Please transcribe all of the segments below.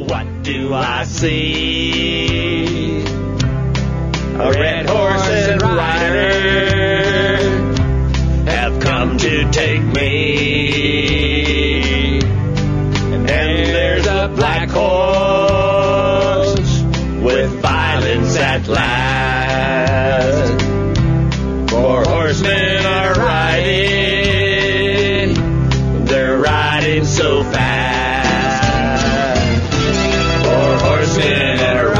what do I see? A red horse and rider have come to take me. And there's a black horse with violence at last. Four horsemen are riding, they're riding so fast. Four horsemen are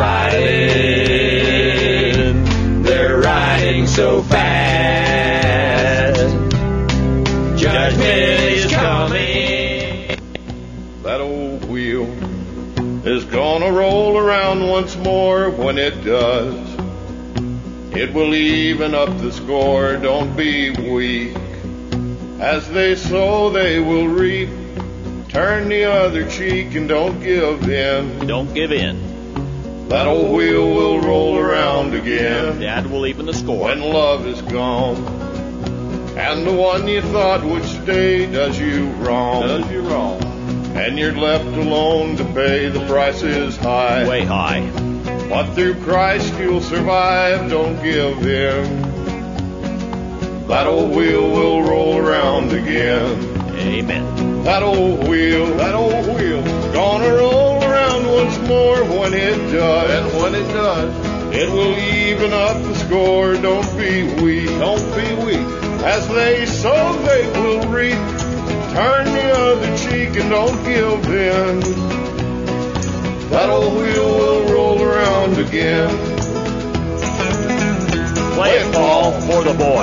riding, they're riding so fast. Judgment is coming. That old wheel is gonna roll around once more. When it does, it will even up the score. Don't be weak. As they sow, they will reap. Turn the other cheek and don't give in. Don't give in. That old wheel will roll around again. Dad will even the score. When love is gone, and the one you thought would stay does you wrong. And you're left alone to pay. The price is high. Way high. But through Christ you'll survive. Don't give in. That old wheel will roll around again. Amen. That old wheel, gonna roll around once more. When it does, and when it does, it will even up the score. Don't be weak. As they sow, they will reap. Turn the other cheek and don't give in. That old wheel will roll around again. Play it, Paul, for the boy.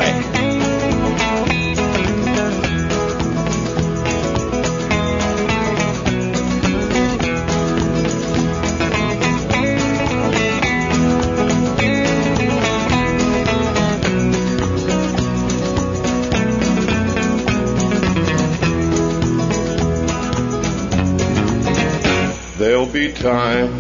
There'll be times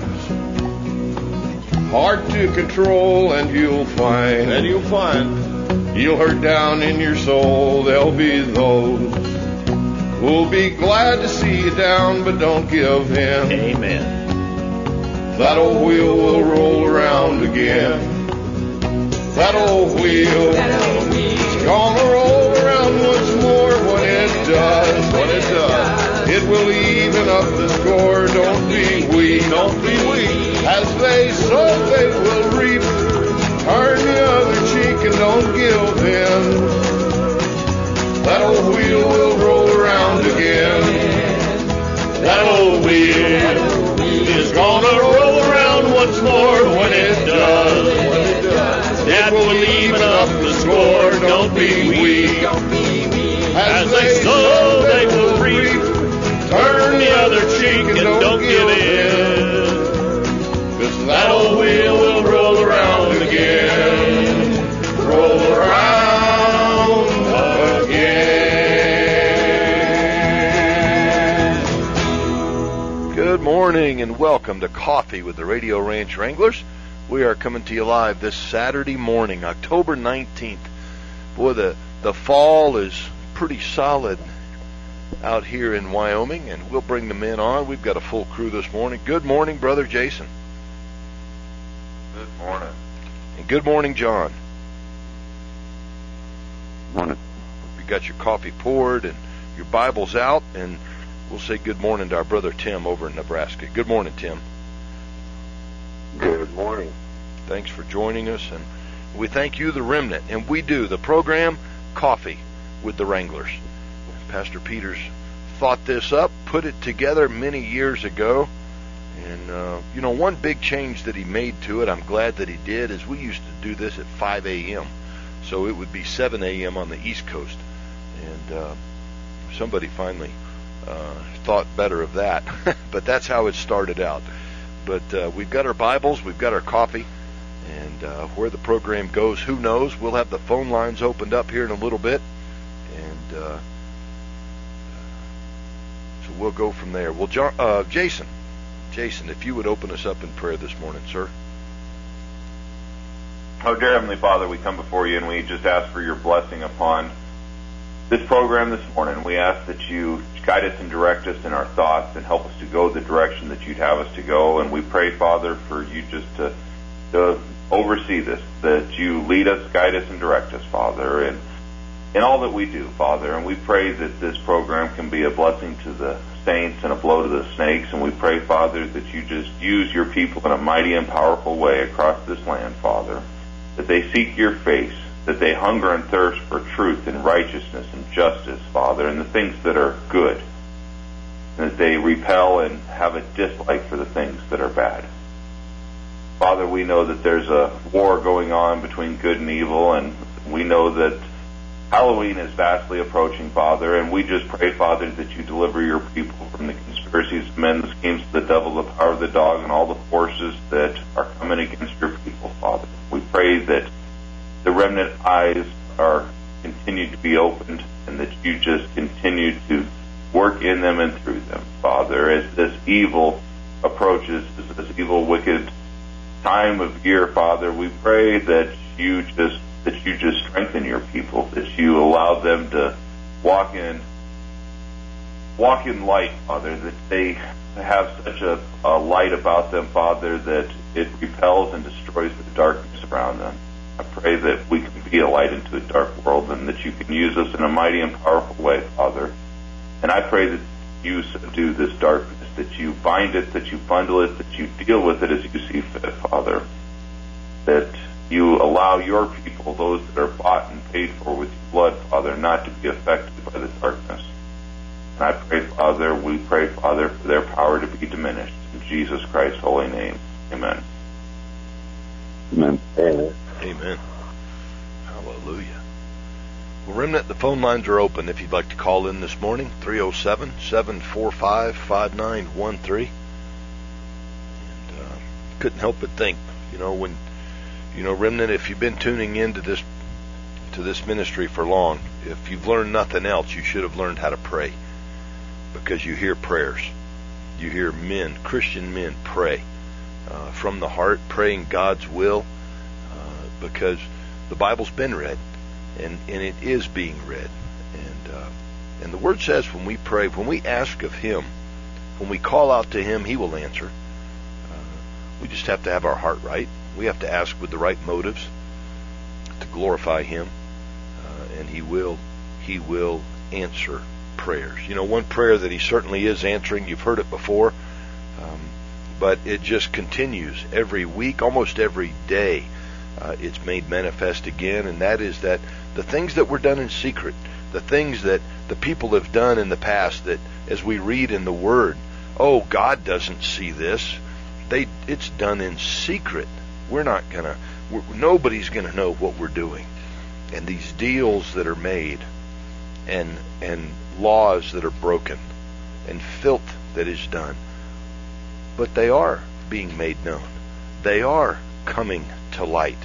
hard to control, and you'll find you'll hurt down in your soul. There'll be those who'll be glad to see you down, but don't give in. Amen. That old wheel will roll around again. That old wheel is gonna roll around once more. When it does, it will even up the score. Don't be weak. As they sow, they will reap. Turn the other cheek and don't give in. That old wheel will roll around again. That old wheel is gonna roll around once more. When it does, that will even up the score. Don't be weak. As they sow, they will reap. Turn the other cheek and don't give in. 'Cause that old wheel will roll around again. Roll around again. Good morning and welcome to Coffee with the Radio Ranch Wranglers. We are coming to you live this Saturday morning, October 19th. Boy, the fall is pretty solid out here in Wyoming, and we'll bring the men on. We've got a full crew this morning. Good morning, Brother Jason. Good morning. And good morning, John. Morning. You got your coffee poured and your Bibles out, and we'll say good morning to our brother Tim over in Nebraska. Good morning, Tim. Good morning. Thanks for joining us, and we thank you, the remnant, and we do the program Coffee with the Wranglers. Pastor Peters thought this up, put it together many years ago, and one big change that he made to it, I'm glad that he did, is we used to do this at 5 a.m., so it would be 7 a.m. on the East Coast, and somebody finally thought better of that, but that's how it started out. But we've got our Bibles, we've got our coffee, and where the program goes, who knows? We'll have the phone lines opened up here in a little bit, and so we'll go from there. Well, Jason, if you would open us up in prayer this morning, sir. Oh, dear Heavenly Father, we come before you and we just ask for your blessing upon this program this morning. We ask that you guide us and direct us in our thoughts and help us to go the direction that you'd have us to go. And we pray, Father, for you just to oversee this, that you lead us, guide us, and direct us, Father, and in all that we do, Father. And we pray that this program can be a blessing to the saints and a blow to the snakes. And we pray, Father, that you just use your people in a mighty and powerful way across this land, Father, that they seek your face, that they hunger and thirst for truth and righteousness and justice, Father, and the things that are good, and that they repel and have a dislike for the things that are bad. Father, we know that there's a war going on between good and evil, and we know that Halloween is vastly approaching, Father, and we just pray, Father, that you deliver your people from the conspiracies of men, the schemes of the devil, the power of the dog, and all the forces that are coming against your people, Father. We pray that the remnant eyes are continued to be opened, and that you just continue to work in them and through them, Father, as this evil approaches, as this evil, wicked time of year, Father. We pray that you just strengthen your people, that you allow them to walk in light, Father, that they have such a light about them, Father, that it repels and destroys the darkness around them. I pray that we can be a light into a dark world, and that you can use us in a mighty and powerful way, Father. And I pray that you subdue this darkness, that you bind it, that you bundle it, that you deal with it as you see fit, Father. That you allow your people, those that are bought and paid for with your blood, Father, not to be affected by the darkness. And I pray, Father, we pray, Father, for their power to be diminished. In Jesus Christ's holy name, amen. Amen. Amen. Hallelujah. Well, Remnant, the phone lines are open if you'd like to call in this morning, 307-745-5913. And couldn't help but think, Remnant, if you've been tuning into this ministry for long, if you've learned nothing else, you should have learned how to pray, because you hear prayers. You hear men, Christian men, pray from the heart, praying God's will, because the Bible's been read, and it is being read. And the Word says when we pray, when we ask of Him, when we call out to Him, He will answer. We just have to have our heart right. We have to ask with the right motives to glorify Him, and He will answer prayers. One prayer that He certainly is answering, you've heard it before, but it just continues every week, almost every day. It's made manifest again, and that is that the things that were done in secret, the things that the people have done in the past, that as we read in the Word, God doesn't see this. It's done in secret. Nobody's gonna know what we're doing. And these deals that are made, and laws that are broken, and filth that is done, but they are being made known. They are coming to light,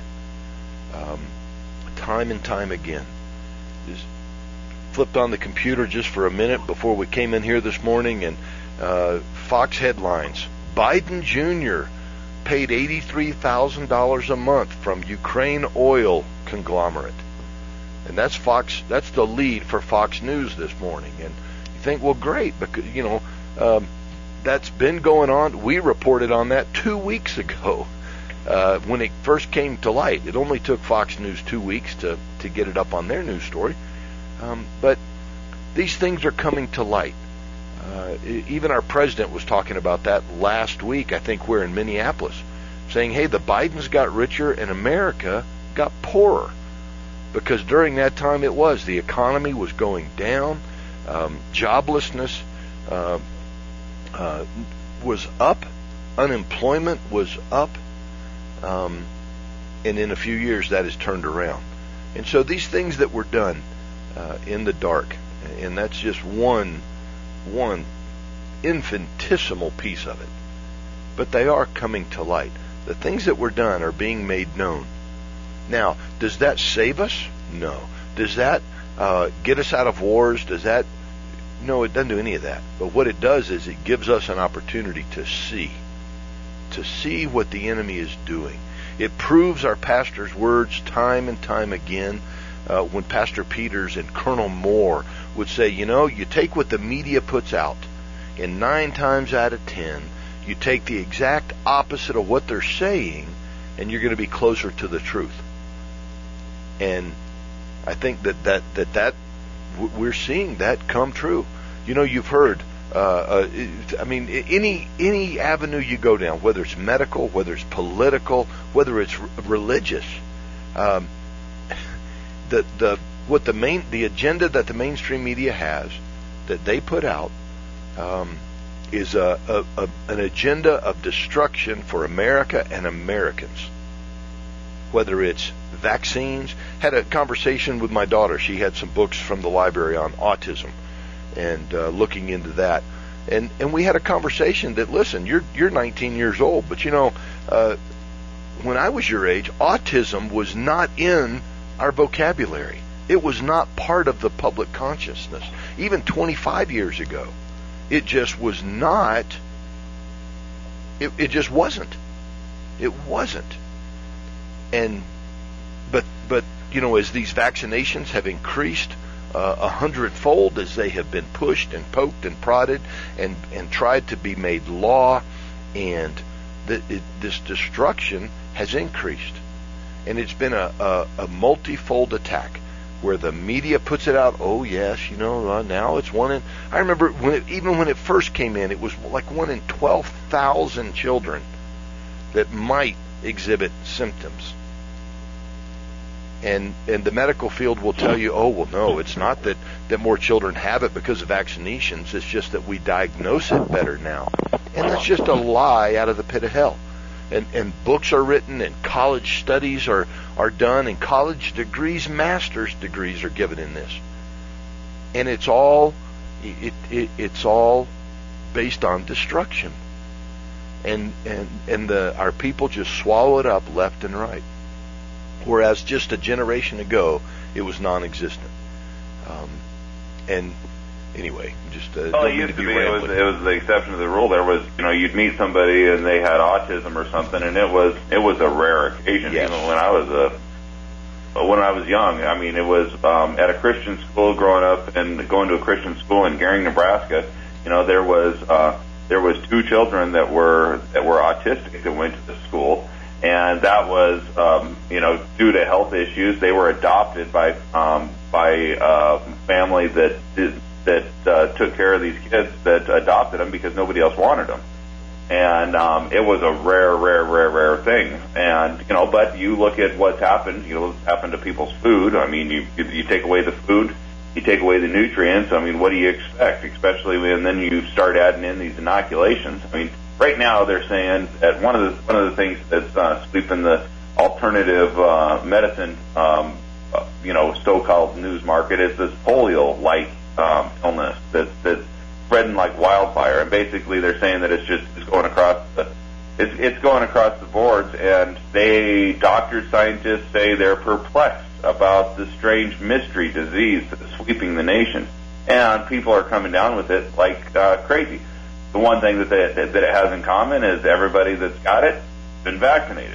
time and time again. Just flipped on the computer just for a minute before we came in here this morning, and Fox headlines: Biden Jr. paid $83,000 a month from Ukraine oil conglomerate. And that's Fox. That's the lead for Fox News this morning. And you think, well, great, because that's been going on. We reported on that 2 weeks ago when it first came to light. It only took Fox News 2 weeks to get it up on their news story. But these things are coming to light. Even our president was talking about that last week. I think we're in Minneapolis, saying, hey, the Bidens got richer and America got poorer. Because during that time the economy was going down, joblessness was up, unemployment was up, and in a few years that has turned around. And so these things that were done in the dark, and that's just one infinitesimal piece of it, but they are coming to light. The things that were done are being made known. Now, does that save us? No. Does that get us out of wars? No, it doesn't do any of that. But what it does is it gives us an opportunity to see what the enemy is doing. It proves our pastor's words time and time again. when Pastor Peters and Colonel Moore would say, you take what the media puts out, and 9 times out of 10, you take the exact opposite of what they're saying, and you're going to be closer to the truth. And I think that we're seeing that come true. You've heard, any avenue you go down, whether it's medical, whether it's political, whether it's religious, the agenda that the mainstream media has, that they put out, is an agenda of destruction for America and Americans. Whether it's vaccines, had a conversation with my daughter. She had some books from the library on autism, and looking into that, and we had a conversation that, listen, you're 19 years old, but when I was your age, autism was not in our vocabulary. It was not part of the public consciousness. Even 25 years ago, it just was not. It just wasn't. It wasn't. And but as these vaccinations have increased 100-fold, as they have been pushed and poked and prodded and tried to be made law, and this destruction has increased, and it's been a multifold attack, where the media puts it out. Oh yes, now it's one in. I remember when it first came in, it was like 1 in 12,000 children that might exhibit symptoms. And the medical field will tell you, oh, well, no, it's not that more children have it because of vaccinations. It's just that we diagnose it better now. And that's just a lie out of the pit of hell. And books are written, and college studies are done, and college degrees, master's degrees are given in this. And it's all based on destruction. And our people just swallow it up left and right. Whereas just a generation ago, it was non-existent. And anyway, just it used to be. It was the exception to the rule. There was, you'd meet somebody and they had autism or something, and it was a rare occasion. Yes. Even when I was young, it was at a Christian school growing up and going to a Christian school in Gering, Nebraska. There was 2 children that were autistic that went to the school. And that was, due to health issues. They were adopted by a family that took care of these kids, that adopted them because nobody else wanted them. And it was a rare thing. And but you look at what's happened. What's happened to people's food. You take away the food, you take away the nutrients. What do you expect? Especially when then you start adding in these inoculations. Right now, they're saying that one of the things that's sweeping the alternative medicine, so-called news market is this polio-like illness that's spreading like wildfire. And basically, they're saying that it's going across it's going across the boards. And doctors, scientists say they're perplexed about the strange mystery disease that's sweeping the nation, and people are coming down with it like crazy. The one thing that it has in common is everybody that's got it been vaccinated.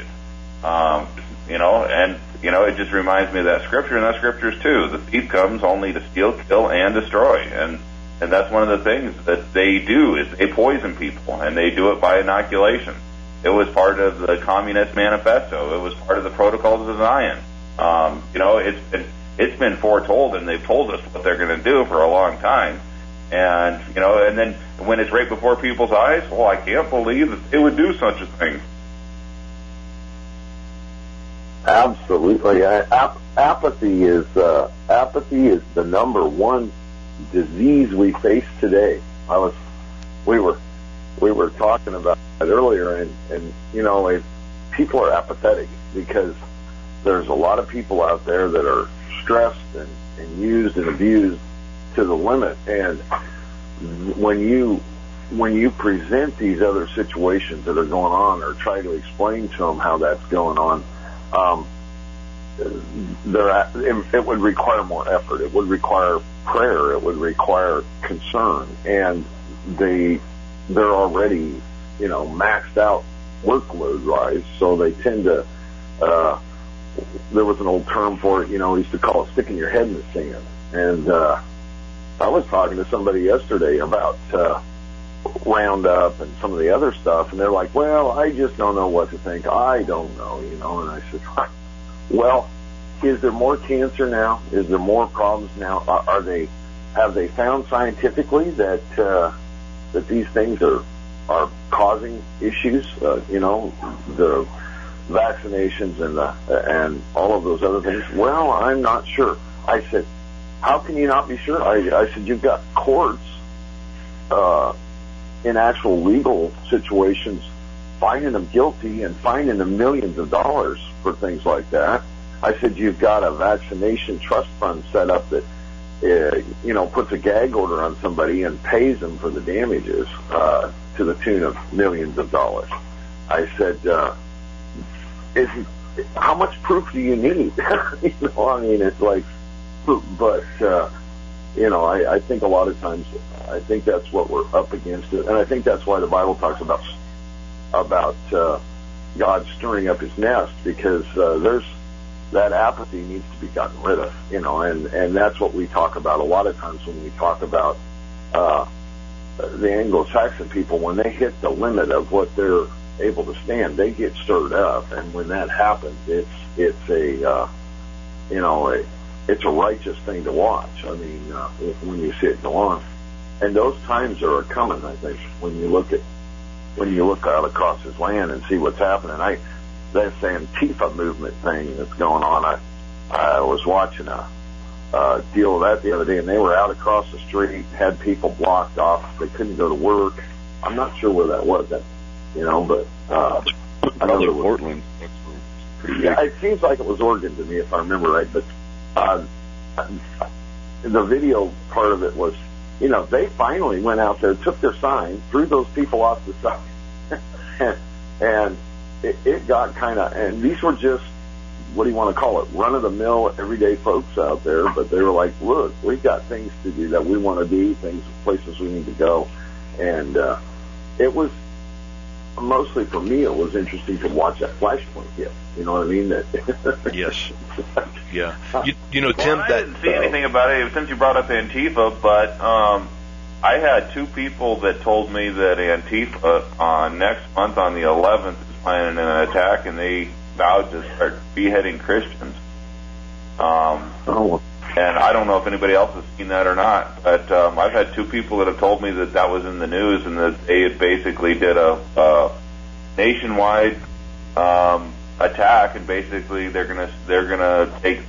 It just reminds me of that scripture, and that scripture is too. The thief comes only to steal, kill, and destroy. And that's one of the things that they do, is they poison people, and they do it by inoculation. It was part of the Communist Manifesto. It was part of the Protocols of Zion. It's been foretold, and they've told us what they're going to do for a long time. And and then when it's right before people's eyes, I can't believe that they would do such a thing. Absolutely, apathy is the number one disease we face today. We were talking about it earlier, and people are apathetic because there's a lot of people out there that are stressed and used and abused to the limit. And when you present these other situations that are going on, or try to explain to them how that's going on, it would require more effort. It would require prayer. It would require concern. And they're already, maxed out workload-wise, so they tend to there was an old term for it, we used to call it sticking your head in the sand. And I was talking to somebody yesterday about Roundup and some of the other stuff, and they're like, well, I just don't know what to think. I don't know, and I said, well, is there more cancer now? Is there more problems now? Have they found scientifically that these things are causing issues? The vaccinations and all of those other things. Well, I'm not sure. I said, how can you not be sure? I said, you've got courts in actual legal situations finding them guilty and finding them millions of dollars for things like that. I said, you've got a vaccination trust fund set up that puts a gag order on somebody and pays them for the damages to the tune of millions of dollars. I said, how much proof do you need? It's like, but I think a lot of times, I think that's what we're up against, and I think that's why the Bible talks about God stirring up His nest, because there's that apathy needs to be gotten rid of, and that's what we talk about a lot of times when we talk about the Anglo-Saxon people. When they hit the limit of what they're able to stand, they get stirred up, and when that happens, it's a righteous thing to watch. I mean, when you see it go on, and those times are coming. I think when you look out across this land and see what's happening. That Antifa movement thing that's going on. I was watching a deal of that the other day, and they were out across the street, had people blocked off. They couldn't go to work. I'm not sure where that was. But I know it was Portland. Yeah, it seems like it was Oregon to me, if I remember right. But the video part of it was, they finally went out there, took their sign, threw those people off the side, and it got kind of, and these were just, what do you want to call it, run-of-the-mill, everyday folks out there, but they were like, look, we've got things to do that we want to do, places we need to go, and it was, mostly for me, it was interesting to watch that flashpoint hit. You know what I mean? Yes. Yeah. Tim, I didn't see anything about it since you brought up Antifa, but I had two people that told me that Antifa next month on the 11th is planning an attack, and they vowed to start beheading Christians. And I don't know if anybody else has seen that or not, but I've had two people that have told me that was in the news, and that they had basically did a nationwide attack, and basically they're gonna take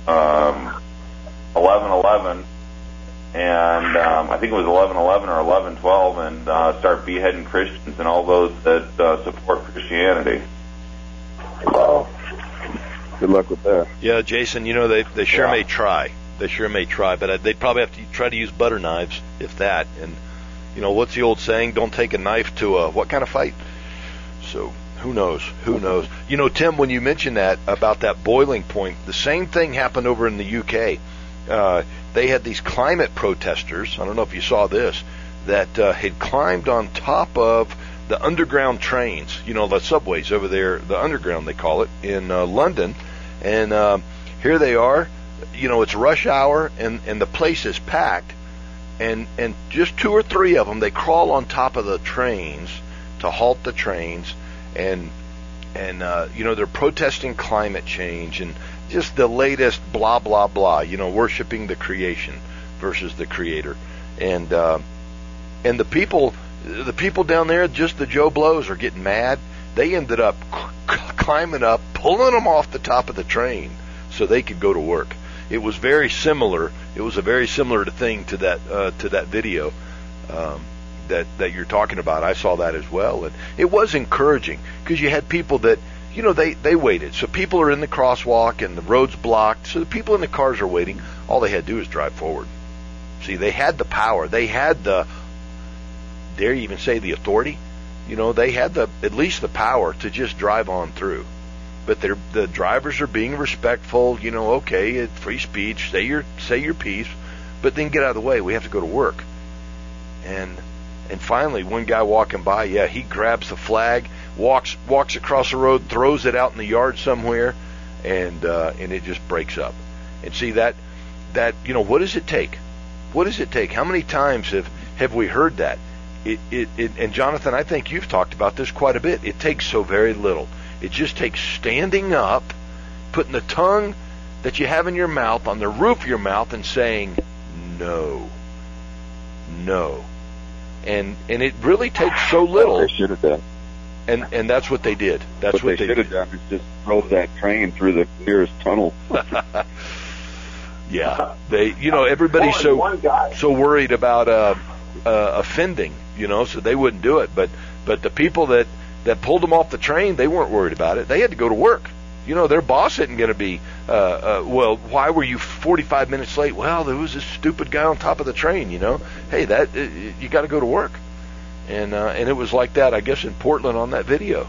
11/11, and I think it was 11/11 or 11/12, and start beheading Christians and all those that support Christianity. Wow. Good luck with that. Yeah, Jason, they sure may try. They sure may try, but they'd probably have to try to use butter knives, if that. And, what's the old saying? Don't take a knife to a what kind of fight? So, who knows? Who knows? Tim, when you mentioned that, about that boiling point, the same thing happened over in the UK. They had these climate protesters, I don't know if you saw this, that had climbed on top of the underground trains, the subways over there, the underground they call it, in London. And here they are, it's rush hour, and the place is packed, and just two or three of them, they crawl on top of the trains to halt the trains, and they're protesting climate change and just the latest blah blah blah, worshiping the creation versus the Creator, and the people down there, just the Joe Blows, are getting mad. They ended up climbing up, pulling them off the top of the train so they could go to work. It was very similar. It was a very similar thing to that video that you're talking about. I saw that as well, and it was encouraging because you had people that they waited. So people are in the crosswalk and the road's blocked. So the people in the cars are waiting. All they had to do is drive forward. See, they had the power. They had the, dare you even say, the authority. They had at least the power to just drive on through. But the drivers are being respectful. Okay, it's free speech. Say your piece, but then get out of the way. We have to go to work. And finally, one guy walking by, he grabs the flag, walks across the road, throws it out in the yard somewhere, and it just breaks up. And see that what does it take? What does it take? How many times have we heard that? And Jonathan, I think you've talked about this quite a bit. It takes so very little. It just takes standing up, putting the tongue that you have in your mouth on the roof of your mouth and saying, no. And it really takes so little. They should have done. And that's what they did. That's what they should have done is just drove that train through the nearest tunnel. Yeah, everybody's so worried about offending, so they wouldn't do it. But the people that pulled them off the train, they weren't worried about it. They had to go to work. Their boss isn't going to be, well, why were you 45 minutes late? Well, there was this stupid guy on top of the train, Hey, you got to go to work. And it was like that, I guess, in Portland on that video.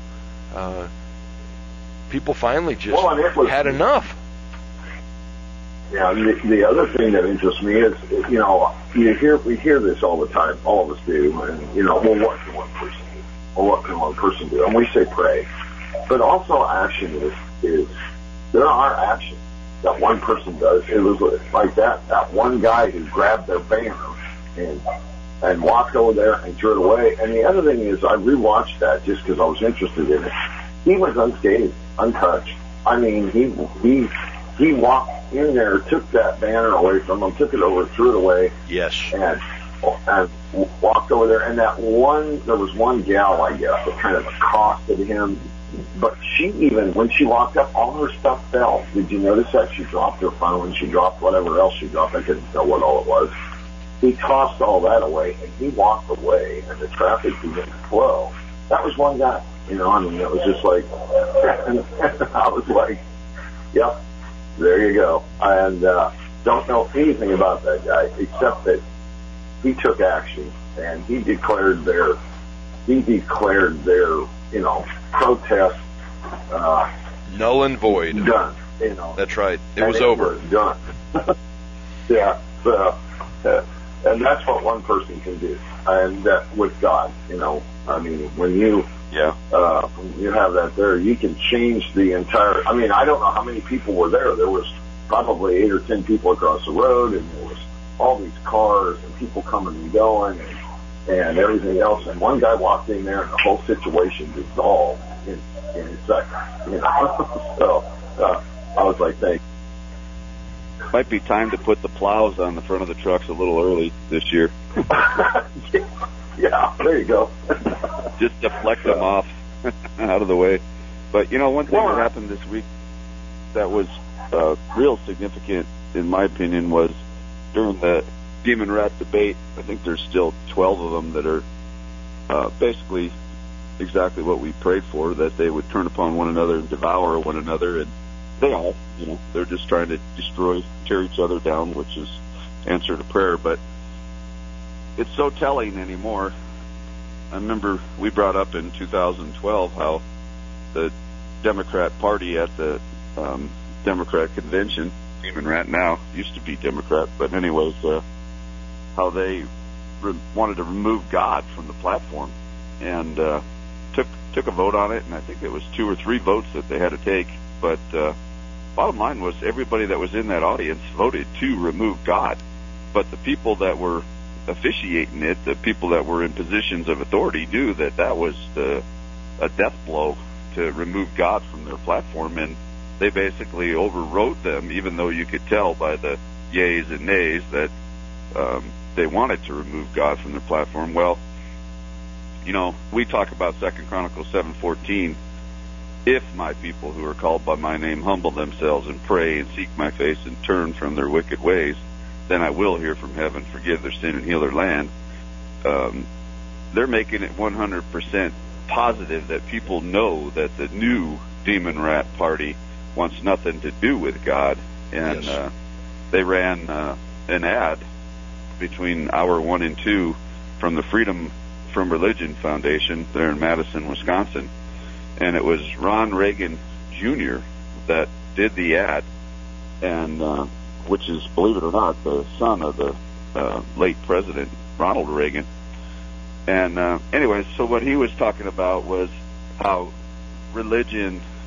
People finally just had enough. Yeah, the other thing that interests me is, we hear this all the time. All of us do. And, well, what can one person do? Well, what can one person do? And we say pray. But also action is there are actions that one person does. It was like that one guy who grabbed their banner and walked over there and threw it away. And the other thing is, I rewatched that just because I was interested in it. He was unscathed, untouched. I mean, he walked in there, took that banner away from him, took it over, threw it away. Yes. And walked over there. And there was one gal, I guess, that kind of accosted him. But when she walked up, all her stuff fell. Did you notice that? She dropped her phone, she dropped whatever else she dropped. I couldn't tell what all it was. He tossed all that away, and he walked away, and the traffic began to flow. That was one guy. It was just like, and I was like, yep, there you go. And don't know anything about that guy, except that he took action, and he declared their protest null and void. Done. That's right. It was over. Done. Yeah. And that's what one person can do. And with God, when you have that there, you can change the entire. I don't know how many people were there. There was probably 8 or 10 people across the road, and there was all these cars and people coming and going and everything else. And one guy walked in there, and the whole situation dissolved in a second. So I was like, thanks. Might be time to put the plows on the front of the trucks a little early this year. Yeah, there you go. Just deflect them off out of the way. But, one thing that happened this week that was real significant, in my opinion, was during the demon rat debate. I think there's still 12 of them that are basically exactly what we prayed for, that they would turn upon one another and devour one another. And they all, they're just trying to tear each other down, which is answer to prayer. But it's so telling anymore. I remember we brought up in 2012 how the Democrat Party at the Democrat convention, Demon Rat now, used to be Democrat, but anyways, how they wanted to remove God from the platform, and took a vote on it, and I think it was 2 or 3 votes that they had to take. But bottom line was everybody that was in that audience voted to remove God. But the people that were officiating it, the people that were in positions of authority, knew that was a death blow to remove God from their platform, and they basically overrode them, even though you could tell by the yays and nays that they wanted to remove God from their platform. Well, we talk about 2 Chronicles 7:14. If my people who are called by my name humble themselves and pray and seek my face and turn from their wicked ways, then I will hear from heaven, forgive their sin, and heal their land. They're making it 100% positive that people know that the new Demon Rat Party wants nothing to do with God. And yes. They ran an ad between hour 1 and 2 from the Freedom from Religion Foundation there in Madison, Wisconsin. And it was Ron Reagan Jr. that did the ad, and which is, believe it or not, the son of the late President Ronald Reagan. And anyways, so what he was talking about was how religion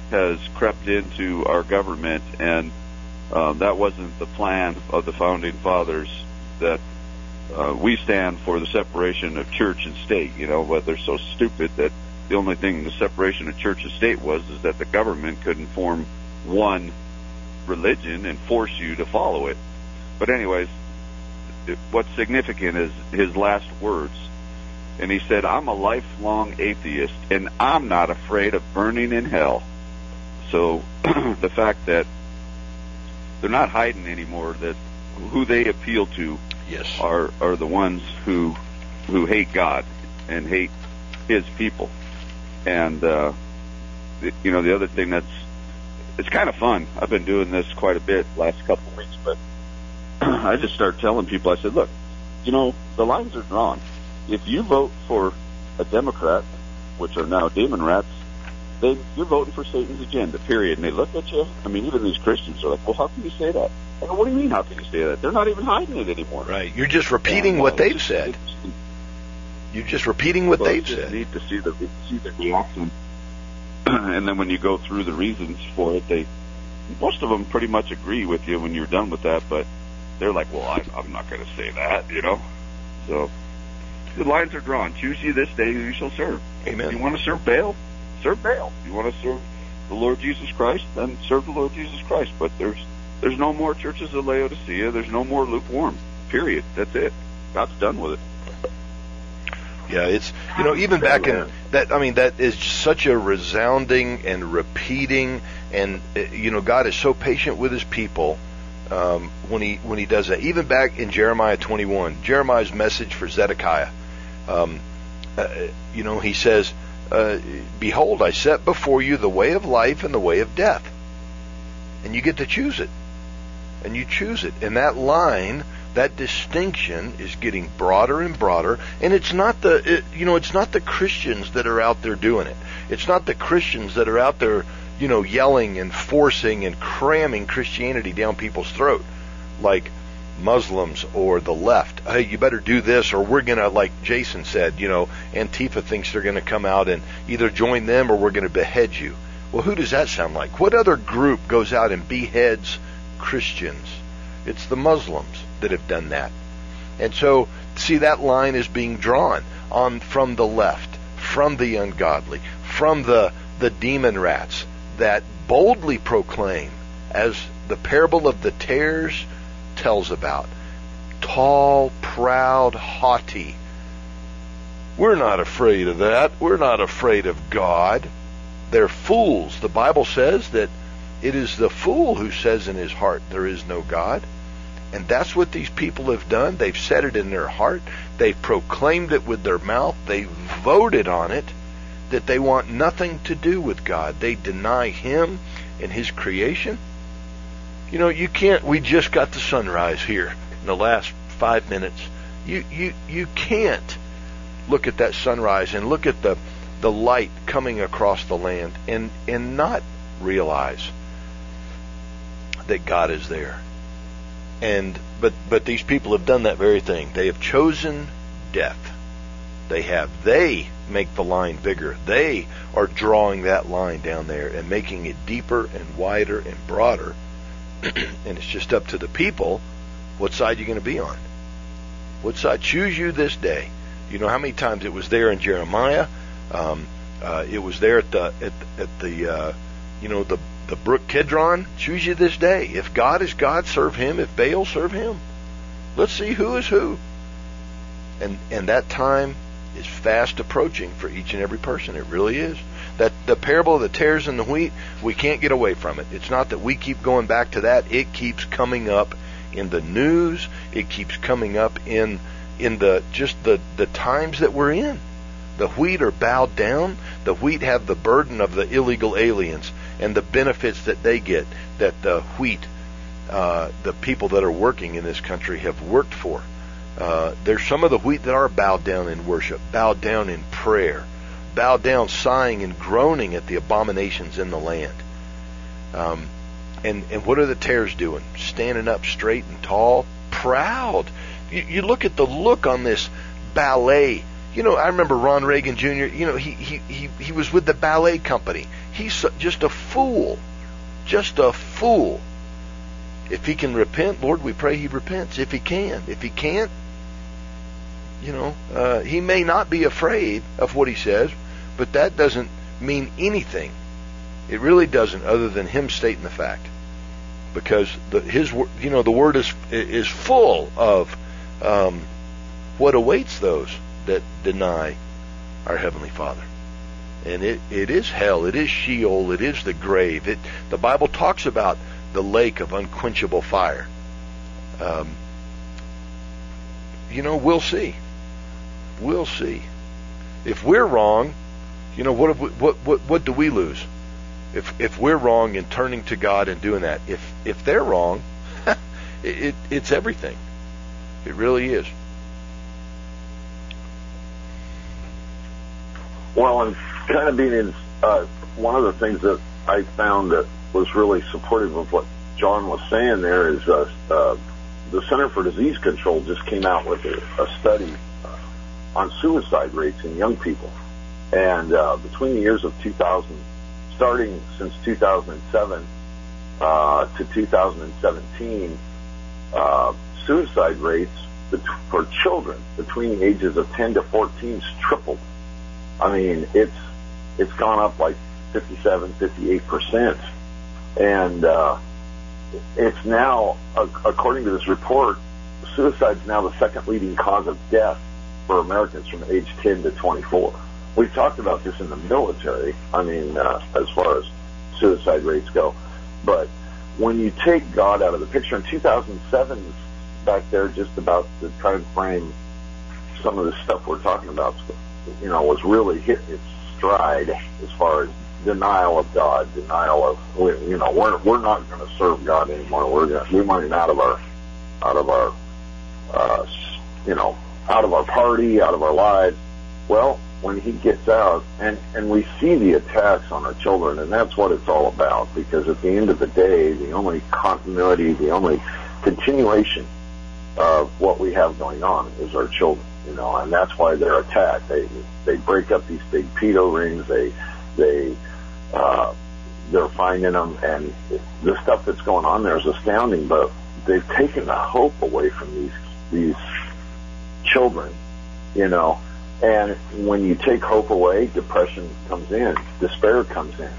has crept into our government, and that wasn't the plan of the Founding Fathers, that we stand for the separation of church and state, but they're so stupid that the only thing the separation of church and state is that the government couldn't form one religion and force you to follow it. But anyways, what's significant is his last words. And he said, "I'm a lifelong atheist, and I'm not afraid of burning in hell." So the fact that they're not hiding anymore, that who they appeal to are the ones who hate God and hate His people. And the other thing it's kind of fun. I've been doing this quite a bit last couple of weeks, but I just start telling people, I said, look, the lines are drawn. If you vote for a Democrat, which are now demon rats, then you're voting for Satan's agenda, period. And they look at you. I mean, even these Christians are like, well, how can you say that? I go, what do you mean, how can you say that? They're not even hiding it anymore. Right. You're just repeating what they've said. You're just repeating what they've said. Need to see the reaction. And then when you go through the reasons for it, most of them pretty much agree with you when you're done with that, but they're like, well, I'm not going to say that, So the lines are drawn. Choose you this day who you shall serve. Amen. You want to serve Baal? Serve Baal. You want to serve the Lord Jesus Christ? Then serve the Lord Jesus Christ. But there's no more churches of Laodicea. There's no more lukewarm. Period. That's it. God's done with it. Yeah, it's, even back in that, that is such a resounding and repeating, and, God is so patient with His people, when he does that. Even back in Jeremiah 21, Jeremiah's message for Zedekiah, he says, behold, I set before you the way of life and the way of death. And you get to choose it. And you choose it. And that line, that distinction is getting broader and broader, and it's not the Christians that are out there doing it. It's not the Christians that are out there, yelling and forcing and cramming Christianity down people's throat, like Muslims or the left. Hey, you better do this, or we're gonna, like Jason said, Antifa thinks they're gonna come out and either join them or we're gonna behead you. Well, who does that sound like? What other group goes out and beheads Christians? It's the Muslims that have done that. And so, see, that line is being drawn on from the left, from the ungodly, from the demon rats that boldly proclaim, as the parable of the tares tells about, tall, proud, haughty. We're not afraid of that. We're not afraid of God. They're fools. The Bible says that it is the fool who says in his heart, there is no God. And that's what these people have done. They've said it in their heart. They've proclaimed it with their mouth. They voted on it, that they want nothing to do with God. They deny Him and His creation. You can't, we just got the sunrise here in the last 5 minutes. You can't look at that sunrise and look at the light coming across the land and not realize that God is there. But these people have done that very thing. They have chosen death. They make the line bigger. They are drawing that line down there and making it deeper and wider and broader. And it's just up to the people, what side you're going to be on. What side? Choose you this day. You know how many times it was there in Jeremiah? It was there at the brook Kidron. Choose you this day. If God is God, serve Him. If Baal, serve him. Let's see who is who. And that time is fast approaching for each and every person. It really is. That the parable of the tares and the wheat, we can't get away from it. It's not that we keep going back to that. It keeps coming up in the news. It keeps coming up in the times that we're in. The wheat are bowed down. The wheat have the burden of the illegal aliens and the benefits that they get, that the wheat, the people that are working in this country have worked for. There's some of the wheat that are bowed down in worship, bowed down in prayer, bowed down sighing and groaning at the abominations in the land. And what are the tares doing? Standing up straight and tall, proud. You look at the look on this ballet, I remember Ron Reagan Jr., he was with the ballet company. He's just a fool. Just a fool. If he can repent, Lord, we pray he repents. If he can. If he can't, he may not be afraid of what he says, but that doesn't mean anything. It really doesn't, other than him stating the fact. Because the word is full of what awaits those that deny our Heavenly Father. And it is hell, it is Sheol, it is the grave. The Bible talks about the lake of unquenchable fire. We'll see. We'll see. If we're wrong, what do we lose? If we're wrong in turning to God and doing that, if they're wrong, it's everything. It really is. Well, and kind of being in one of the things that I found that was really supportive of what John was saying there is the Center for Disease Control just came out with a study on suicide rates in young people. And between the years of 2000, starting since 2007 to 2017, suicide rates for children between the ages of 10 to 14 tripled. I mean, it's gone up like 57, 58%. And it's now, according to this report, suicide is now the second leading cause of death for Americans from age 10 to 24. We've talked about this in the military, as far as suicide rates go. But when you take God out of the picture, in 2007, back there, just about the time frame, some of the stuff we're talking about, was really hitting its stride as far as denial of God, denial of, we're not going to serve God anymore. We want him out of our party, out of our lives. Well, when he gets out, and we see the attacks on our children, and that's what it's all about, because at the end of the day, the only continuity, the only continuation of what we have going on is our children, and that's why they're attacked. They break up these big pedo rings, they're finding them, and the stuff that's going on there is astounding, but they've taken the hope away from these children, and when you take hope away, depression comes in, despair comes in,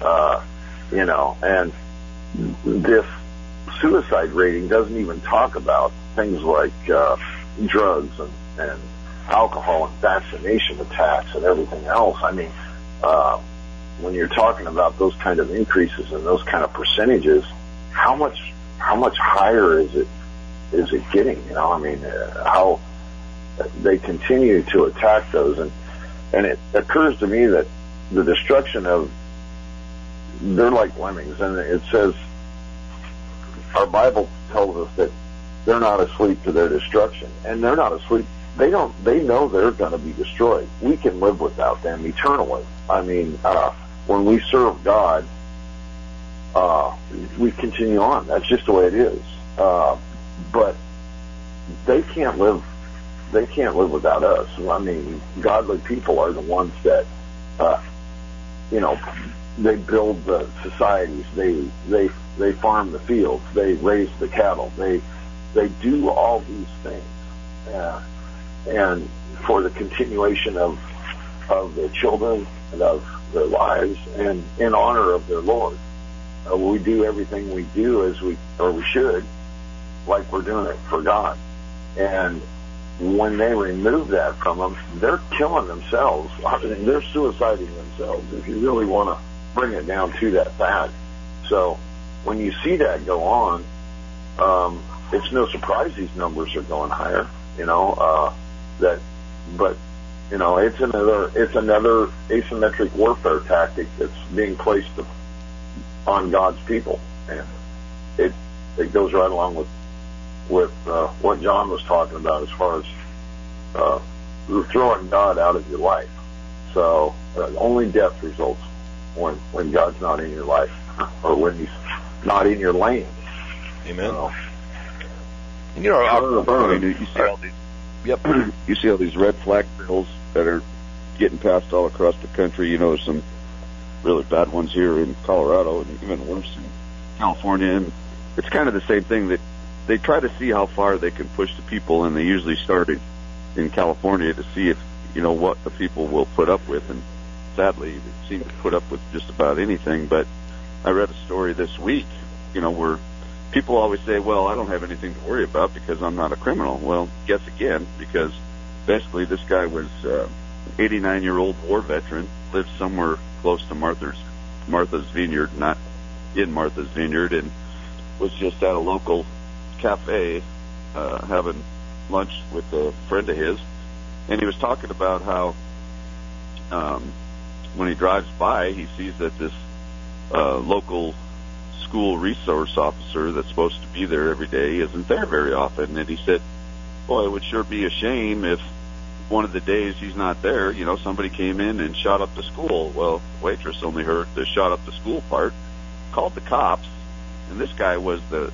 and this suicide rating doesn't even talk about things like drugs and alcohol and vaccination attacks and everything else. When you're talking about those kind of increases and those kind of percentages, how much higher is it getting? How they continue to attack those, and it occurs to me that the destruction of, they're like lemmings, and it says, our Bible tells us that they're not asleep to their destruction, and they're not asleep. They know they're going to be destroyed. We can live without them eternally. When we serve God, we continue on. That's just the way it is. But they can't live without us. Godly people are the ones that, they build the societies. They farm the fields. They raise the cattle. They do all these things, and for the continuation of their children and of their lives, and in honor of their Lord. We do everything we do we should, like we're doing it for God. And when they remove that from them, they're killing themselves. They're suiciding themselves, if you really want to bring it down to that fact. So when you see that go on, it's no surprise these numbers are going higher. It's another asymmetric warfare tactic that's being placed on God's people, and it goes right along with what John was talking about as far as throwing God out of your life. So only death results when God's not in your life, or when he's not in your land. Amen. You see all these. Yep. You see all these red flag bills that are getting passed all across the country. You know, there's some really bad ones here in Colorado and even worse in California. And it's kind of the same thing, that they try to see how far they can push the people, and they usually start in California to see if, you know, what the people will put up with. And sadly, they seem to put up with just about anything. But I read a story this week, you know, where people always say, well, I don't have anything to worry about because I'm not a criminal. Well, guess again, because basically this guy was an 89-year-old war veteran, lived somewhere close to Martha's Vineyard, not in Martha's Vineyard, and was just at a local cafe having lunch with a friend of his. And he was talking about how when he drives by, he sees that this local school resource officer that's supposed to be there every day isn't there very often. And he said, boy, it would sure be a shame if one of the days he's not there, you know, somebody came in and shot up the school. Well, waitress only heard the shot up the school part, called the cops, and this guy was the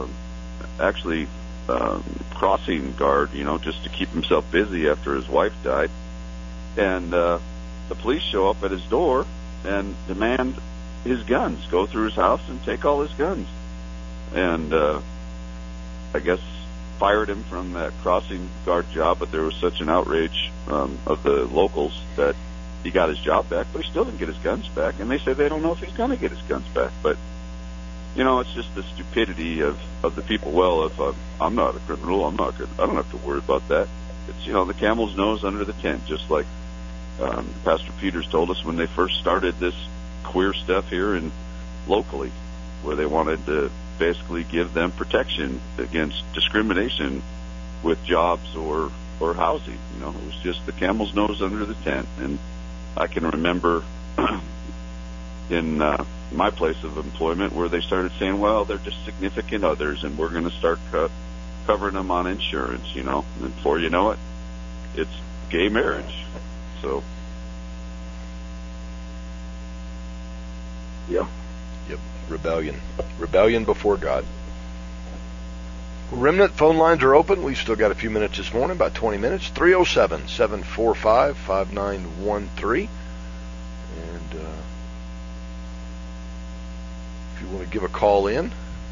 crossing guard, you know, just to keep himself busy after his wife died. And the police show up at his door and demand his guns, go through his house and take all his guns. And I guess fired him from that crossing guard job, but there was such an outrage of the locals that he got his job back, but he still didn't get his guns back. And they say they don't know if he's going to get his guns back. But, you know, it's just the stupidity of the people. Well, if I'm not a criminal, I'm not good. I don't have to worry about that. It's, you know, the camel's nose under the tent, just like Pastor Peters told us when they first started this queer stuff here and locally, where they wanted to basically give them protection against discrimination with jobs or housing. You know, it was just the camel's nose under the tent. And I can remember in my place of employment where they started saying, well, they're just significant others and we're going to start covering them on insurance, you know, and before you know it, it's gay marriage. So Yep. Rebellion before God. Remnant phone lines are open. We've still got a few minutes this morning, about 20 minutes. 307-745-5913. And if you want to give a call in.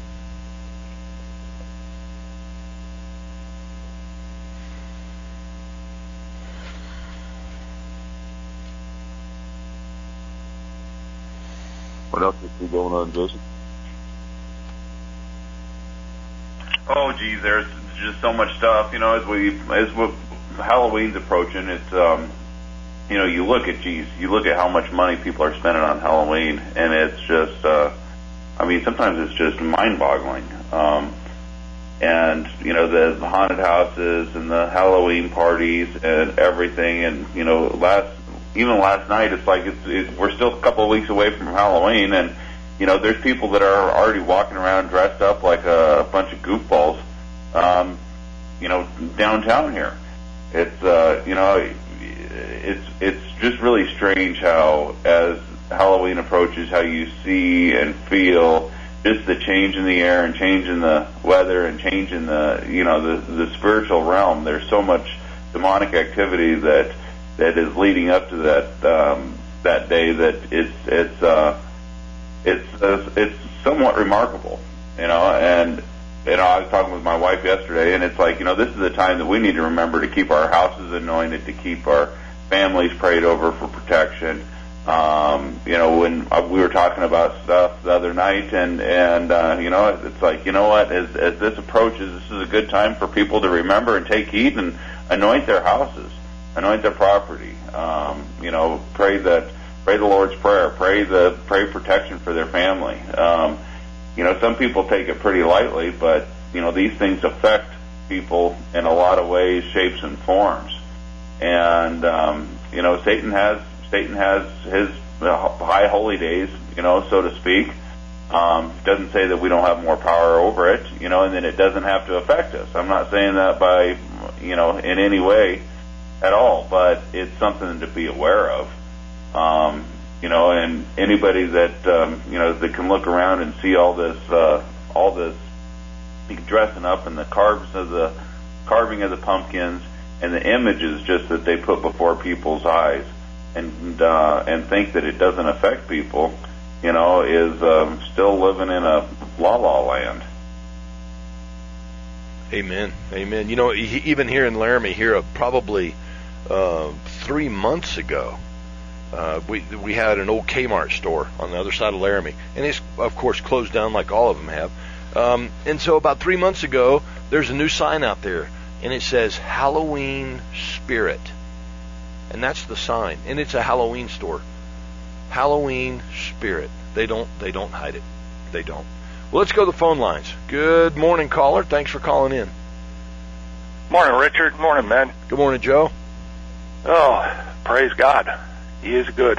What else is going on, Jason? Oh, geez, there's just so much stuff. You know, as Halloween's approaching, it's you know, you look at how much money people are spending on Halloween, and it's just, I mean, sometimes it's just mind-boggling. And you know, the haunted houses and the Halloween parties and everything, and you know, even last night, it's like we're still a couple of weeks away from Halloween, and you know, there's people that are already walking around dressed up like a bunch of goofballs, you know, downtown here. It's you know, it's just really strange how, as Halloween approaches, how you see and feel just the change in the air and change in the weather and change in the, you know, the spiritual realm. There's so much demonic activity that is leading up to that day that it's somewhat remarkable, you know. And you know, I was talking with my wife yesterday, and it's like, you know, this is the time that we need to remember to keep our houses anointed, to keep our families prayed over for protection. You know, when we were talking about stuff the other night, and you know, it's like, you know what, as this approaches, this is a good time for people to remember and take heed and anoint their houses, anoint their property. You know, pray the Lord's Prayer, pray protection for their family. You know, some people take it pretty lightly, but you know, these things affect people in a lot of ways, shapes, and forms. And you know, Satan has his high holy days, you know, so to speak. Doesn't say that we don't have more power over it, you know, and then it doesn't have to affect us. I'm not saying that by, you know, in any way at all, but it's something to be aware of. You know, and anybody that you know, that can look around and see all this dressing up and the carving of the pumpkins, and the images just that they put before people's eyes, and think that it doesn't affect people, is still living in a la-la land. Amen. Amen. Even here in Laramie, probably 3 months ago, we had an old Kmart store on the other side of Laramie, and it's of course closed down like all of them have. And so about 3 months ago, there's a new sign out there, and it says Halloween Spirit, and that's the sign, and it's a Halloween store. Halloween Spirit. They don't hide it. They don't. Well, let's go to the phone lines. Good morning, caller. Thanks for calling in. Morning, Richard. Morning, man. Good morning, Joe. Oh, praise God. He is good.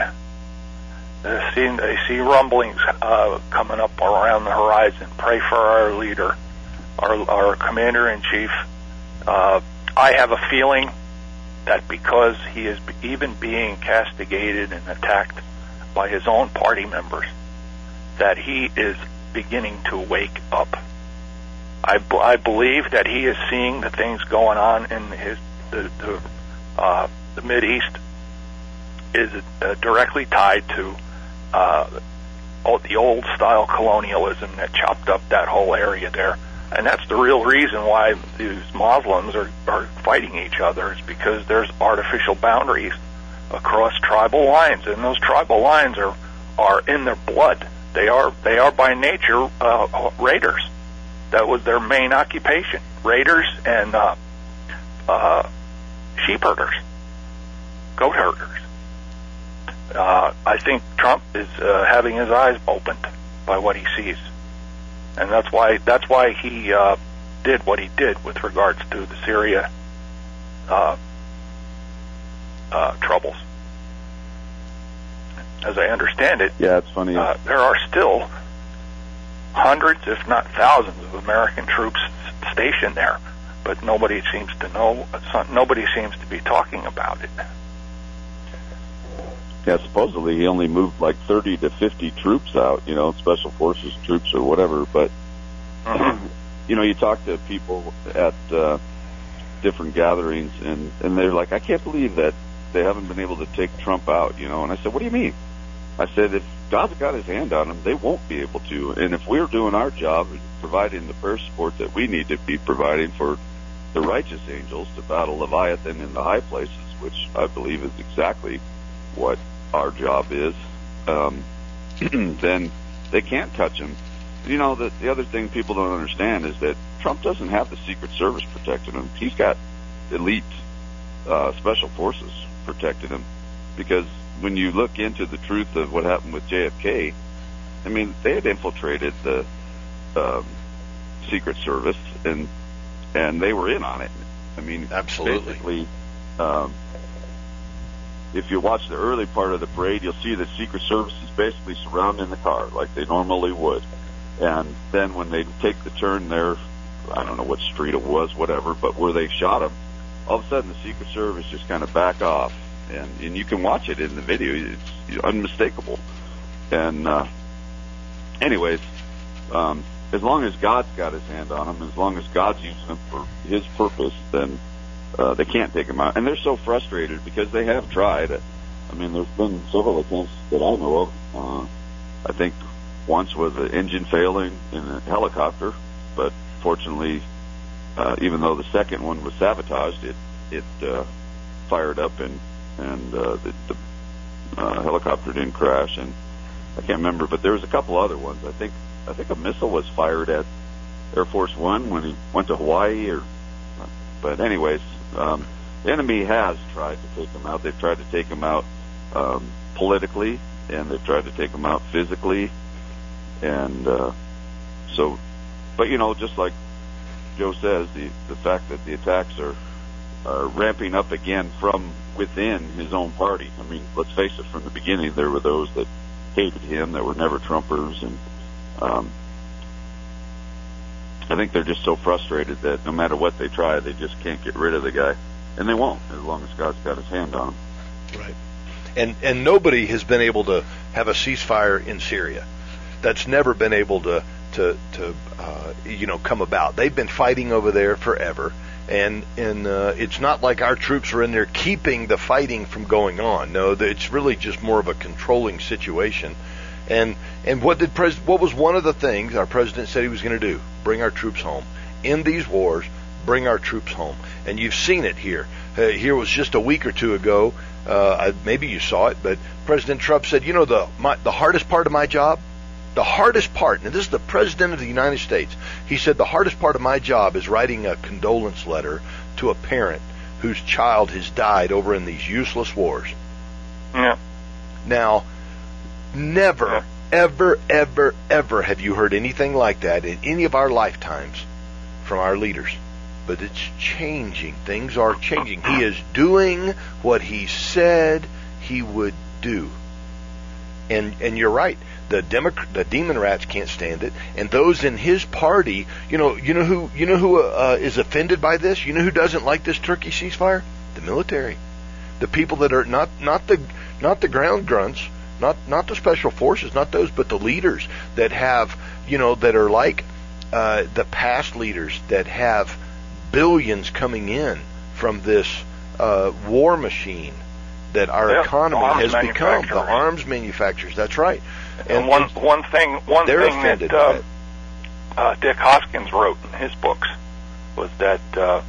I see rumblings coming up around the horizon. Pray for our leader, our commander-in-chief. I have a feeling that because he is even being castigated and attacked by his own party members, that he is beginning to wake up. I believe that he is seeing the things going on in the Mideast is directly tied to the old style colonialism that chopped up that whole area there. And that's the real reason why these Muslims are fighting each other, is because there's artificial boundaries across tribal lines, and those tribal lines are in their blood. They are by nature raiders. That was their main occupation: raiders and sheep herders, goat herders. I think Trump is having his eyes opened by what he sees, and that's why he did what he did with regards to the Syria troubles. As I understand it, yeah, it's funny. There are still hundreds, if not thousands, of American troops stationed there, but nobody seems to know. Nobody seems to be talking about it. Yeah, supposedly he only moved like 30 to 50 troops out, special forces troops or whatever. But, you talk to people at different gatherings, and they're like, I can't believe that they haven't been able to take Trump out, And I said, what do you mean? I said, if God's got his hand on them, they won't be able to. And if we're doing our job and providing the prayer support that we need to be providing for the righteous angels to battle Leviathan in the high places, which I believe is exactly what our job is, then they can't touch him. The other thing people don't understand is that Trump doesn't have the Secret Service protecting him. He's got elite special forces protecting him, because when you look into the truth of what happened with JFK, they had infiltrated the Secret Service, and they were in on it. Absolutely. Basically, if you watch the early part of the parade, you'll see the Secret Service is basically surrounding the car like they normally would. And then when they take the turn there, I don't know what street it was, whatever, but where they shot him, all of a sudden the Secret Service just kind of back off. And you can watch it in the video. It's unmistakable. And anyways, as long as God's got his hand on him, as long as God's using him for his purpose, then they can't take him out. And they're so frustrated because they have tried. There's been several attempts that I know of. I think once was an engine failing in a helicopter, but fortunately, even though the second one was sabotaged, it fired up and the helicopter didn't crash. And I can't remember, but there was a couple other ones. I think a missile was fired at Air Force One when he went to Hawaii. But anyways, the enemy has tried to take him out. They've tried to take him out politically, and they've tried to take him out physically. And but just like Joe says, the fact that the attacks are ramping up again from within his own party. Let's face it, from the beginning there were those that hated him, that were never Trumpers, and I think they're just so frustrated that no matter what they try, they just can't get rid of the guy. And they won't, as long as God's got his hand on him. Right. And nobody has been able to have a ceasefire in Syria. That's never been able to come about. They've been fighting over there forever, And it's not like our troops are in there keeping the fighting from going on. No, it's really just more of a controlling situation. And what was one of the things our president said he was going to do? Bring our troops home. In these wars, bring our troops home. And you've seen it here. Here was just a week or two ago. Maybe you saw it, but President Trump said, you know, the hardest part of my job, the hardest part, and this is the President of the United States, he said the hardest part of my job is writing a condolence letter to a parent whose child has died over in these useless wars. Yeah. Now, never, ever, ever, ever have you heard anything like that in any of our lifetimes from our leaders. But it's changing. Things are changing. He is doing what he said he would do. And you're right. The demon rats can't stand it, and those in his party, you know who is offended by this. You know who doesn't like this Turkey ceasefire? The military, the people that are not the ground grunts, not the special forces, not those, but the leaders that have, that are like the past leaders that have billions coming in from this war machine that our economy has become. The arms manufacturers. That's right. And one thing that Dick Hoskins wrote in his books was that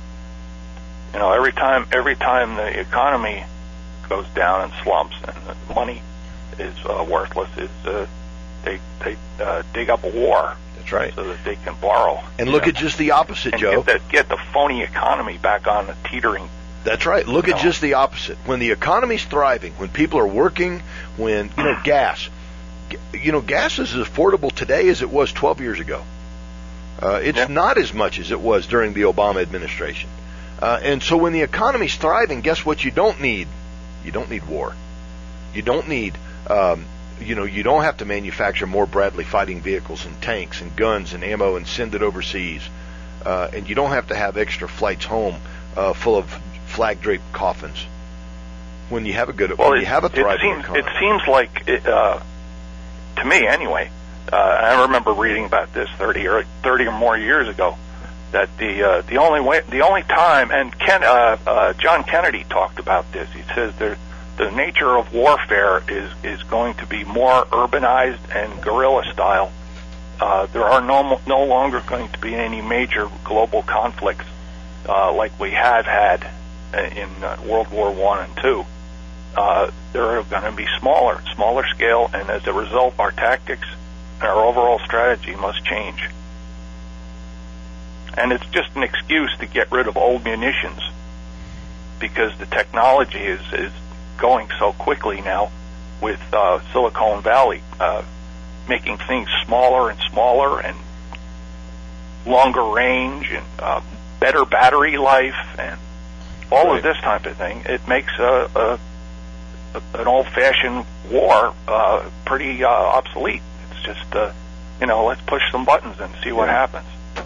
every time the economy goes down and slumps and the money is worthless, they dig up a war. That's right. So that they can borrow. And look at just the opposite, and Joe. Get the phony economy back on the teetering. That's right. Look at just the opposite. When the economy's thriving, when people are working, when gas. Gas is as affordable today as it was 12 years ago. It's not as much as it was during the Obama administration. And so when the economy's thriving, guess what you don't need? You don't need war. You don't need, you don't have to manufacture more Bradley fighting vehicles and tanks and guns and ammo and send it overseas. And you don't have to have extra flights home full of flag-draped coffins. When you have a thriving economy. It seems like to me anyway, I remember reading about this 30 or more years ago, that the only time, and John Kennedy talked about this. He says the nature of warfare is going to be more urbanized and guerrilla style. There are no longer going to be any major global conflicts like we have had in World War I and II. They're going to be smaller scale, and as a result, our tactics and our overall strategy must change. And it's just an excuse to get rid of old munitions, because the technology is going so quickly now with Silicon Valley making things smaller and smaller and longer range and better battery life and all of this type of thing. It makes an old-fashioned war pretty obsolete. It's just, let's push some buttons and see what happens.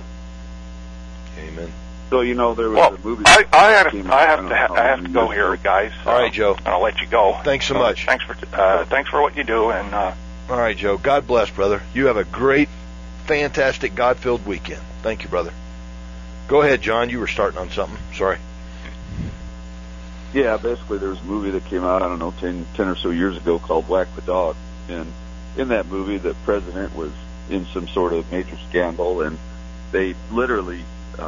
Amen. So there was a movie. I have to go here, guys. All right, Joe. I'll let you go. Thanks so much. Thanks for what you do. And all right, Joe. God bless, brother. You have a great, fantastic, God-filled weekend. Thank you, brother. Go ahead, John. You were starting on something. Sorry. Yeah, basically there was a movie that came out, 10 or so years ago called Whack the Dog. And in that movie, the president was in some sort of major scandal, and they literally,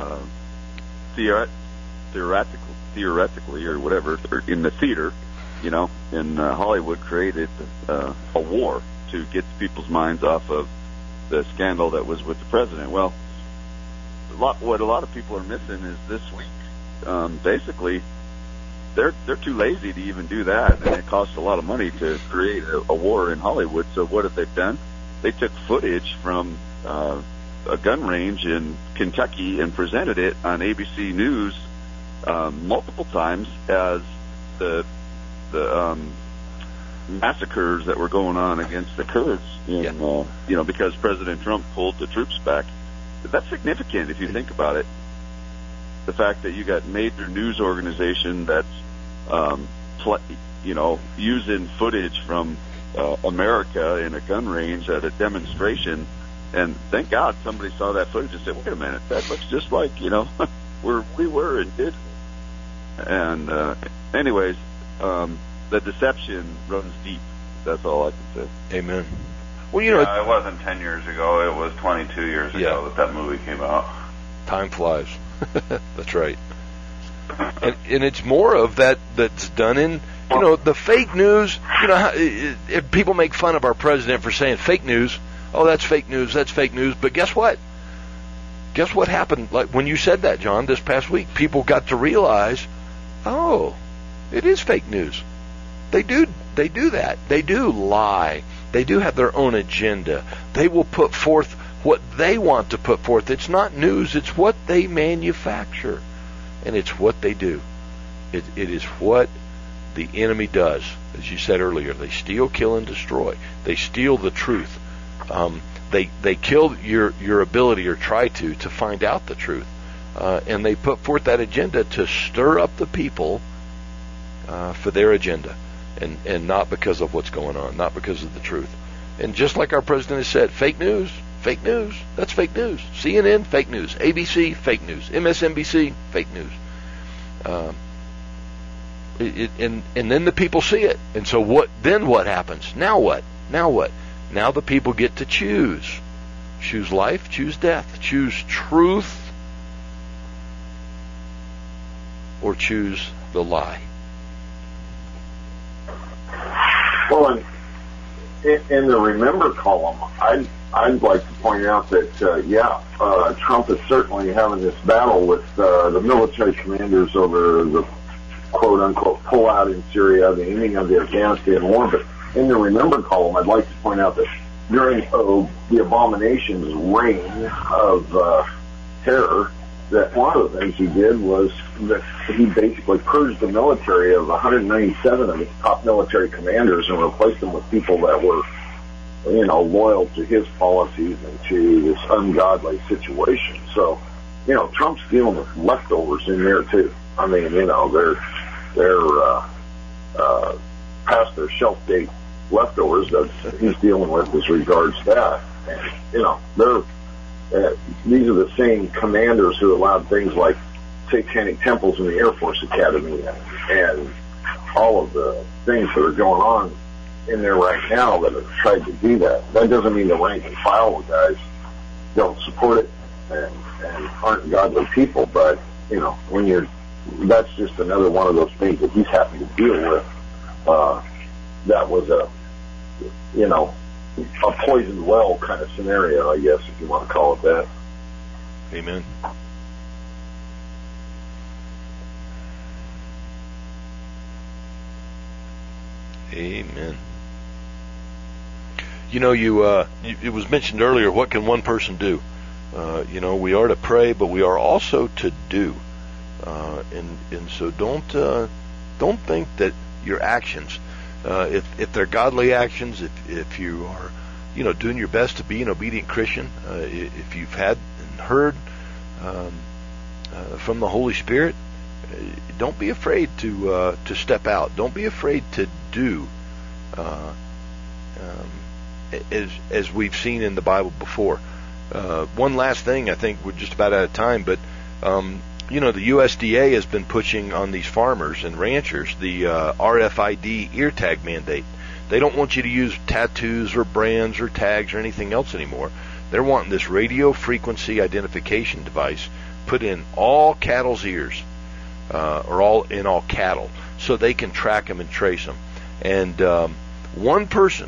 theoretically or whatever, in the theater, in Hollywood, created a war to get people's minds off of the scandal that was with the president. Well, what a lot of people are missing is this week, basically, they're too lazy to even do that, and it costs a lot of money to create a war in Hollywood. So what have they done? They took footage from a gun range in Kentucky and presented it on ABC News multiple times as the massacres that were going on against the Kurds because President Trump pulled the troops back. That's significant if you think about it. The fact that you got major news organization that's using footage from America in a gun range at a demonstration, and thank God somebody saw that footage and said, "Wait a minute, that looks just like we were in Disney. And anyways, the deception runs deep. That's all I can say. Amen. Well, you know, it wasn't 10 years ago. It was 22 years ago that movie came out. Time flies. That's right. And it's more of that's done in, you know, the fake news. You know, if people make fun of our president for saying fake news. Oh, that's fake news. That's fake news. But guess what? Guess what happened? Like when you said that, John, this past week, people got to realize, oh, it is fake news. They do that. They do lie. They do have their own agenda. They will put forth what they want to put forth. It's not news. It's what they manufacture. And it's what they do. It is what the enemy does. As you said earlier, they steal, kill, and destroy. They steal the truth. They kill your ability, or try to find out the truth. And they put forth that agenda to stir up the people for their agenda. And not because of what's going on, not because of the truth. And just like our president has said, fake news, that's fake news. CNN, fake news. ABC, fake news. MSNBC, fake news. And then the people see it. And so what happens? Now what? Now the people get to choose. Choose life, choose death, choose truth, or choose the lie. Well, in the Remember column, I'd like to point out that, Trump is certainly having this battle with the military commanders over the quote-unquote pullout in Syria, the ending of the Afghanistan war. But in the Remember column, I'd like to point out that during the abomination's reign of terror, that one of the things he did was that he basically purged the military of 197 of his top military commanders and replaced them with people that were, you know, loyal to his policies and to this ungodly situation. So, you know, Trump's dealing with leftovers in there too. I mean, you know, they're past their shelf date leftovers that he's dealing with as regards that. And, you know, these are the same commanders who allowed things like satanic temples in the Air Force Academy and all of the things that are going on in there right now that have tried to do that. That doesn't mean the rank and file guys don't support it and aren't godly people, but, you know, that's just another one of those things that he's having to deal with. That was a poisoned well kind of scenario, I guess, if you want to call it that. Amen. Amen. You know, it was mentioned earlier, what can one person do? You know, we are to pray, but we are also to do. And so don't think that your actions, if they're godly actions, if you are, you know, doing your best to be an obedient Christian, if you've had and heard from the Holy Spirit, don't be afraid to step out. Don't be afraid to do, as we've seen in the Bible before. One last thing, I think we're just about out of time, but you know, the USDA has been pushing on these farmers and ranchers the RFID ear tag mandate. They don't want you to use tattoos or brands or tags or anything else anymore. They're wanting this radio frequency identification device put in all cattle's ears, or all cattle, so they can track them and trace them. And one person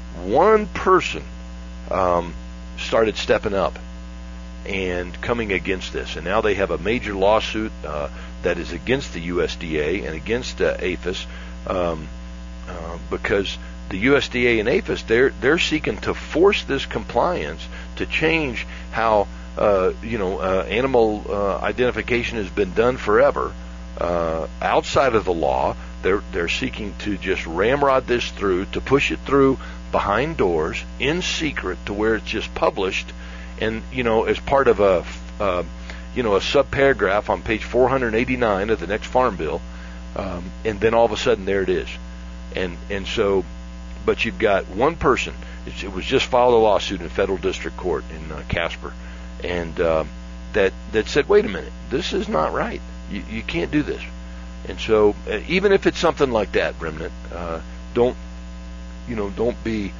started stepping up and coming against this, and now they have a major lawsuit that is against the USDA and against APHIS, because the USDA and APHIS, they're seeking to force this compliance to change how animal identification has been done forever outside of the law. They're seeking to just ramrod this through, to push it through behind doors in secret to where it's just published, and, you know, as part of a subparagraph on page 489 of the next Farm Bill, and then all of a sudden there it is. And so, but you've got one person. It was just filed a lawsuit in federal district court in Casper, and that said, wait a minute, this is not right. You can't do this. And so, even if it's something like that, Remnant, don't be,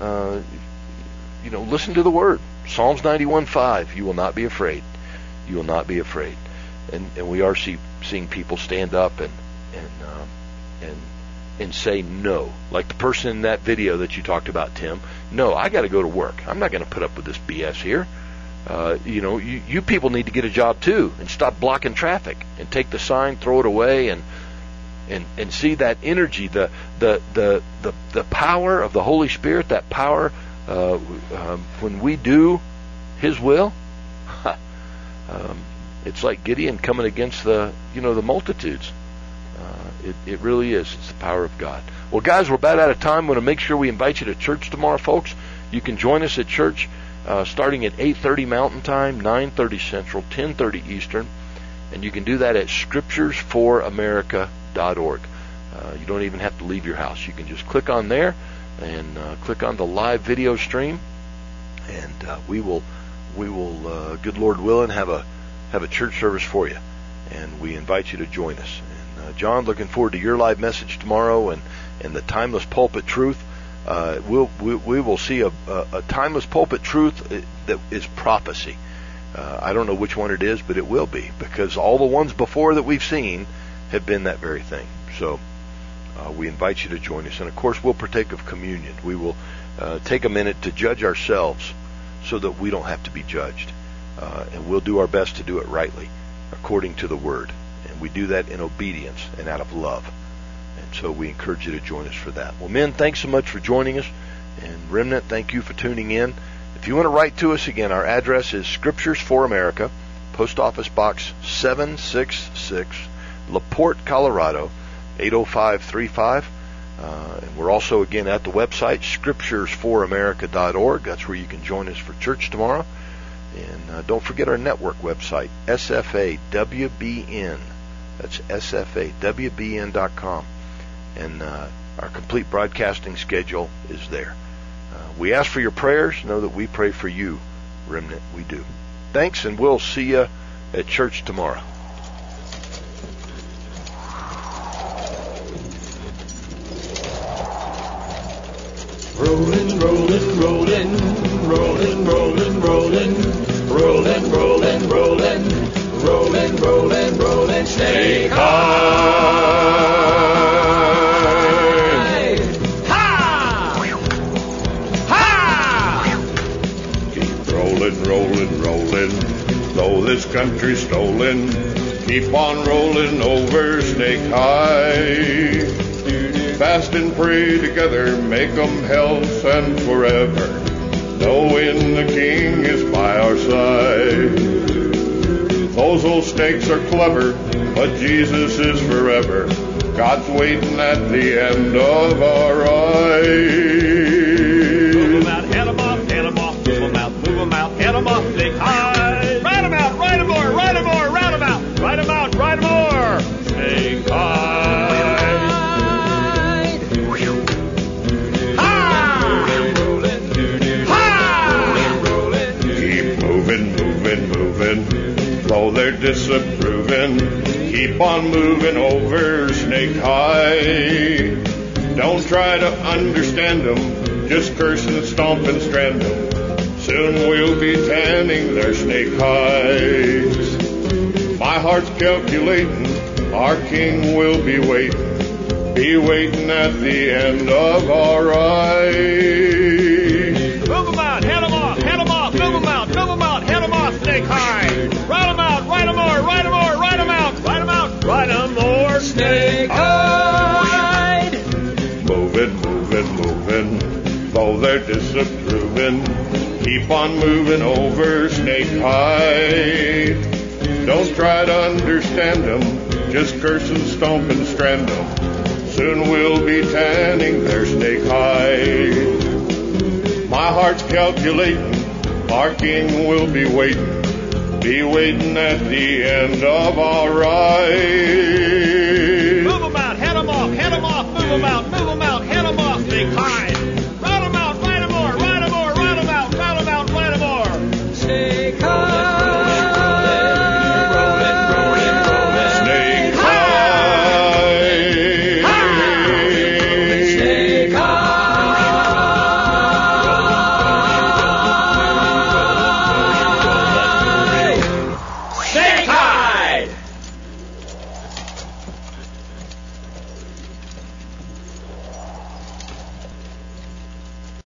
listen to the Word. Psalms 91:5, you will not be afraid. You will not be afraid. And we are seeing people stand up and say no. Like the person in that video that you talked about, Tim. No, I got to go to work. I'm not going to put up with this BS here. You people need to get a job too and stop blocking traffic and take the sign, throw it away, and see that energy, the power of the Holy Spirit, that power when we do His will. It's like Gideon coming against the multitudes. It really is. It's the power of God. Well, guys, we're about out of time. I want to make sure we invite you to church tomorrow, folks. You can join us at church starting at 8:30 Mountain Time, 9:30 Central, 10:30 Eastern, and you can do that at scripturesforamerica.org. You don't even have to leave your house. You can just click on there and click on the live video stream, and we will, good Lord willing, have a church service for you, and we invite you to join us. And John, looking forward to your live message tomorrow and the Timeless Pulpit Truth. We will see a timeless pulpit truth that is prophecy. I don't know which one it is, but it will be, because all the ones before that we've seen have been that very thing. So we invite you to join us. And of course, we'll partake of communion. We will take a minute to judge ourselves so that we don't have to be judged. And we'll do our best to do it rightly, according to the Word. And we do that in obedience and out of love. And so we encourage you to join us for that. Well, men, thanks so much for joining us. And Remnant, thank you for tuning in. If you want to write to us again, our address is Scriptures for America, Post Office Box 766, LaPorte, Colorado, 80535. And we're also, again, at the website, scripturesforamerica.org. That's where you can join us for church tomorrow. And don't forget our network website, SFAWBN. That's SFAWBN.com. And our complete broadcasting schedule is there. We ask for your prayers. Know that we pray for you, Remnant. We do. Thanks, and we'll see you at church tomorrow. Rolling, rolling, rolling, rolling, rolling, rolling, rolling, rolling, rolling, rolling, rolling, rolling, snake high. Ha! Ha! Keep rolling, rolling, rolling, though this country's stolen. Keep on rolling over Snake High. Fast and pray together, make 'em health and forever, knowing the King is by our side. Those old snakes are clever, but Jesus is forever. God's waiting at the end of our ride. Move 'em out, head 'em off, move 'em out, move 'em out, head 'em off, Snake High. Ride 'em out, ride 'em more, ride 'em more, round 'em out, ride 'em out, ride 'em more, Snake High. Though they're disapproving, keep on moving over Snake High. Don't try to understand them, just curse and stomp and strand them. Soon we'll be tanning their snake hides. My heart's calculating, our King will be waiting at the end of our ride. Move 'em out, head 'em off, move 'em out, head 'em off, Snake High. Ride 'em out, ride 'em more, ride 'em more, ride 'em out, ride 'em out, ride 'em more, Snake High. Moving, though they're disapproving, keep on moving over Snake High. Don't try to understand them, just curse and stomp and strand them. Soon we'll be tanning their Snake High. My heart's calculating, our King will be waiting at the end of our ride.